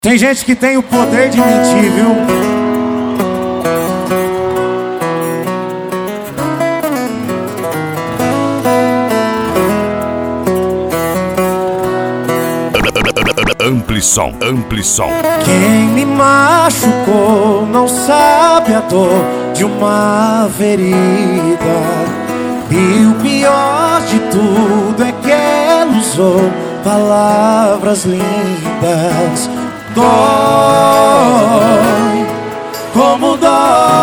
Tem gente que tem o poder de mentir, viu? Amplissom. Quem me machucou não sabe a dor de uma ferida. E o pior de tudo é que ela usou palavras lindas. Dói, como dói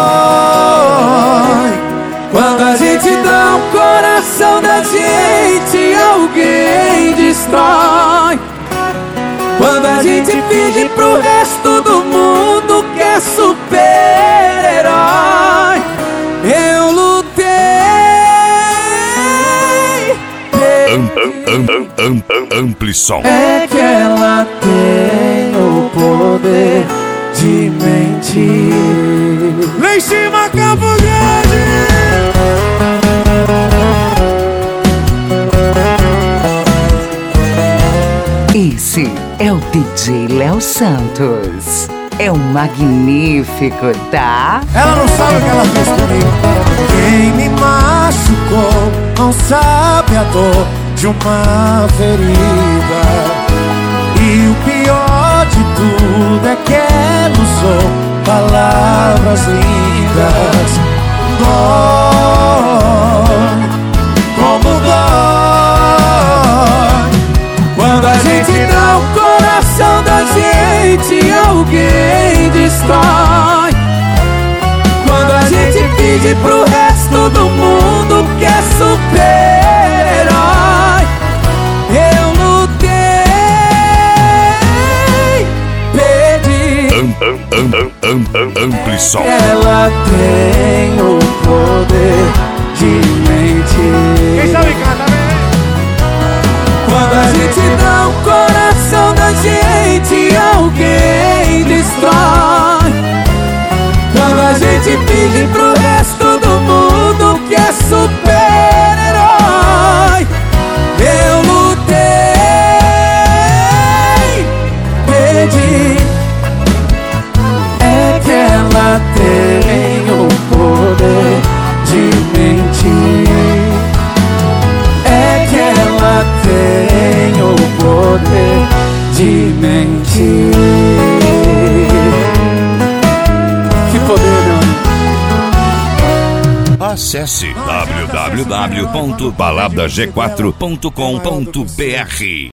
quando a gente dá o coração da gente e alguém destrói. Quando a gente finge pro resto do mundo que é super-herói. Eu lutei, Amplissom. é que ela tem o poder de mentir. Lá em cima, Campo Grande! Esse é o DJ Léo Santos. É um magnífico, tá? Ela não sabe o que ela fez comigo. Quem me machucou não sabe a dor de uma ferida. E o pior de tudo é que ela usou palavras lindas. Dói, como dói quando a gente dá o coração da gente e alguém destrói. Quando a gente pede pro resto do mundo que é super-herói. Eu lutei, perdi. Amplissom. Ela tem o poder de mentir. Quem sabe canta, né? Quando a gente dá o coração da gente e alguém destrói. Quando a gente pede pro resto do mundo que é super-herói. Eu lutei, perdi. É que ela tem o poder de mentir. É que ela tem o poder de mentir. Que poder, meu amigo. Acesse www.baladag4.com.br